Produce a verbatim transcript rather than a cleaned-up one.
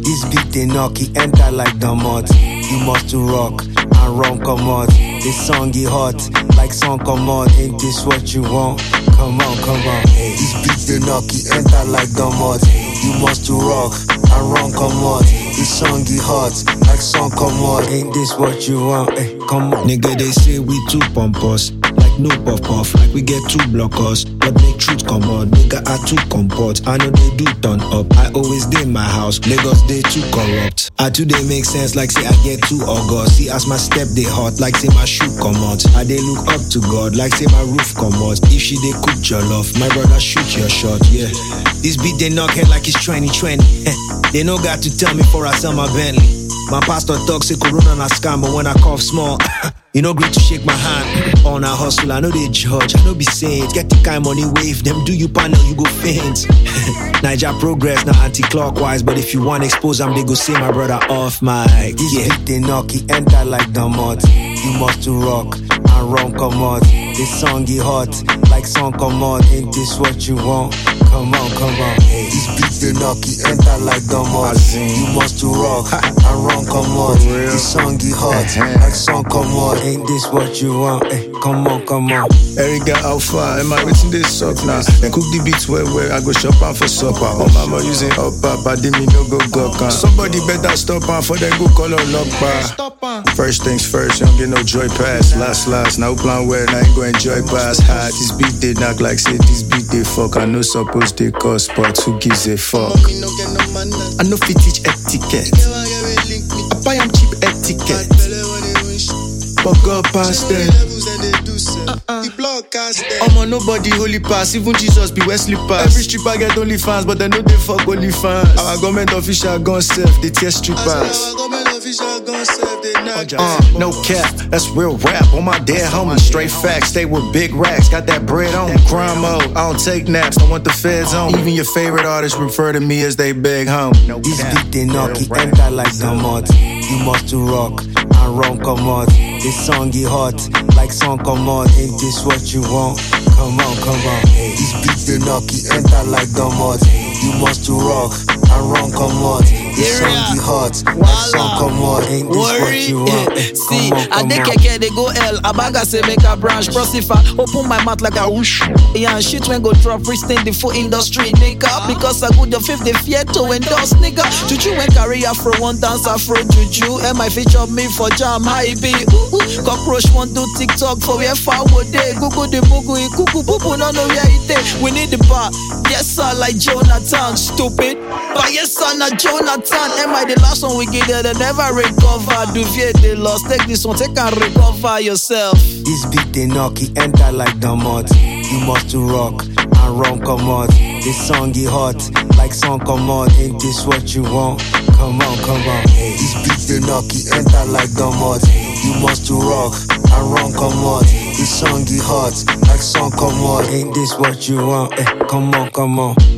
This beat they knock, he enter like the mud. You must to rock and run come out. This song he hot, like song come out. Ain't this what you want? Come on, come on. Hey. This beat they knock, he enter like the mud. You must to rock and run come out. This song he hot, like song come out. Ain't this what you want? Hey, come on. Nigga, they say we too pompous. Like no puff puff, like we get two blockers. But make truth come out, nigga, I too comport. I know they do turn up, I always dey in my house. Lagos, they too corrupt. I too they make sense, like say I get too august. See as my step they hot, like say my shoe come out. I they look up to God, like say my roof come out. If she they cook your love, my brother shoot your shot, yeah. This beat they knock head like it's twenty twenty. They no got to tell me for I sell my Bentley. My pastor talk say Corona na scam, but when I cough small, you know great to shake my hand. On a hustle, I know they judge, I know be saint. Get the kind money wave, them do you panel, you go faint. Niger progress, now anti-clockwise, but if you want expose them, they go say my brother off mic. This Yeah. beat they knock, he enter like the mud. You must to rock and run come out. This song he hot, like song come out. Ain't this what you want? Come on, come on. Hey. This beat they knock, he enter like the mud. You must to rock and run come out. This song he hot, like song come out. Ain't this what you want? Hey, come on, come on. Erica Alpha, am I waiting this suck now? Then cook the beats where where I go shop am for supper. Oh mama using up up, I did me no go go can. Somebody better stop am for them go call on lock bar. First things first, you don't get no joy pass. Last last, now plan where I ain't go enjoy pass. Ha, this beat they knock like say this beat they fuck. I know suppose they cost, but who gives a fuck? I know fit teach etiquette. I buy am cheap etiquette. But God past them. I'm on nobody holy pass, even Jesus be Wesley pass. Every stripper get only fans, but they know they fuck only fans. Our government official gun self, they tear strippers. Uh, no cap, that's real rap. On my dead homie, straight facts. Stay with big racks, got that bread on. Crime mode, I don't take naps, don't want the feds on. Even your favorite artists refer to me as they big home. This beat they knock, he enter like the mud. You must to rock and run come out. This song he hot, like song come out. Ain't this what you want? Come on, come on. Hey. This beat they knock, he enter like the mud. You must to rock and run come out. This song he hot, like song come out. Ain't this what you want? Hey, See, come on, I come dey on. keke they go L. Abaga say make a branch. Prosifa open my mouth like a whoosh. Yeah, and shit when go drop pristine the full industry, nigga. Because I go the fifth, they fear to endorse, nigga. Juju when carry afro one dance afro juju. And my feature me for jam high B. Ooh, ooh. Cockroach one do TikTok for where forward day. Google the mugu, kuku pupu no no where it is. We need the bar. Yes sir, like Jonathan, stupid. But yes sir, not Jonathan. Am I the last one we get there? They never recover. Duvier they lost. Take this one, take and recover yourself. This beat they knock, he enter like the mud. You must to rock and run come out. This song he hot, like song come out. Ain't this what you want? Come on, come on. Hey. This beat they knock, he enter like the mud. You must to rock and run come out. This song he hot, like song come out. Ain't this what you want? Hey, come on, come on.